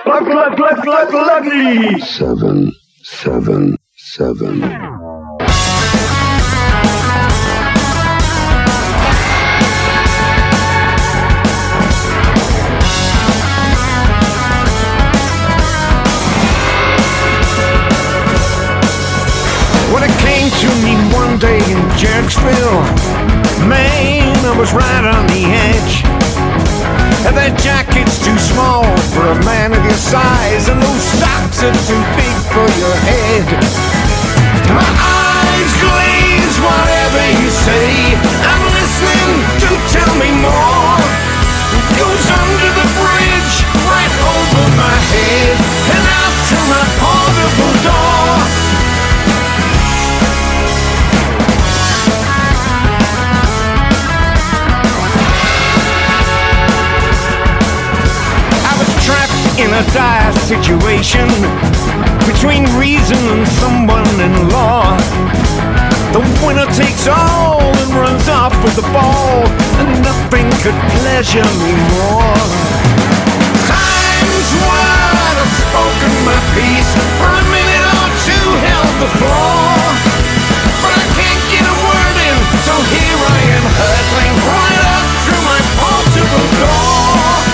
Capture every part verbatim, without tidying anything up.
Luck, luck, luck, luck, lucky. Seven, seven, seven. When it came to me one day in Jerksville, man, I was right on the edge. And that jacket's too small for a man of your size, and those socks are too big for your head. My eyes glaze, whatever you say, I'm listening, do tell me more. It goes under the bridge, right over my head, and out to my portable door. In a dire situation between reason and someone in law. The winner takes all and runs off with the ball, and nothing could pleasure me more. Times wide, I've spoken my piece, for a minute or two held the floor, but I can't get a word in, so here I am hurtling right up through my portable door.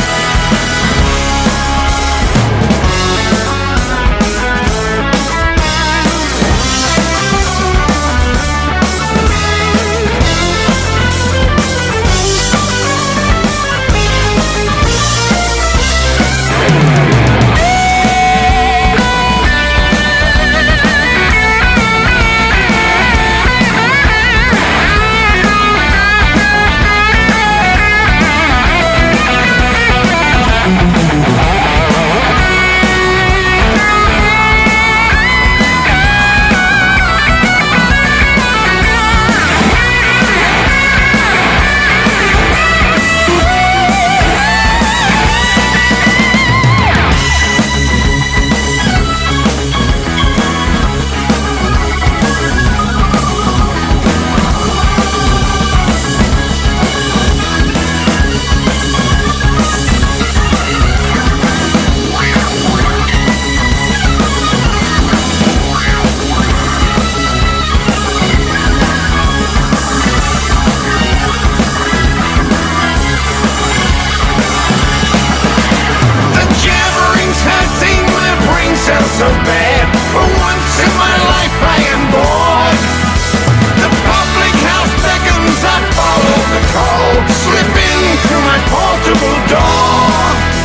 So bad, for once in my life I am bored. The public house beckons, I follow the call, slip in through my portable door.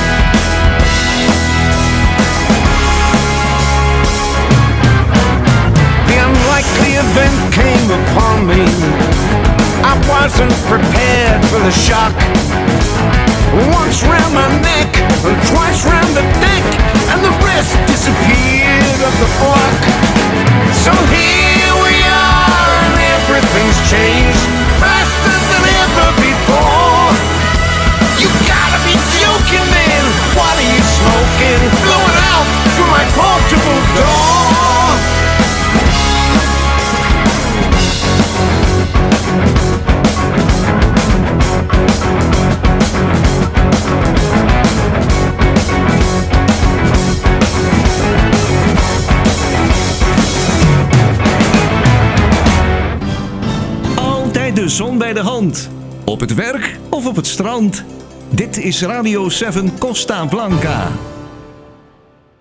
The unlikely event came upon me. I wasn't prepared for the shock. Once round my neck, and twice round the deck, and the rest disappeared up the block. So here we are, and everything's changed faster than ever before. You gotta be joking, man. What are you smoking? Blowing out through my portable door. De zon bij de hand. Op het werk of op het strand. Dit is Radio zeven Costa Blanca.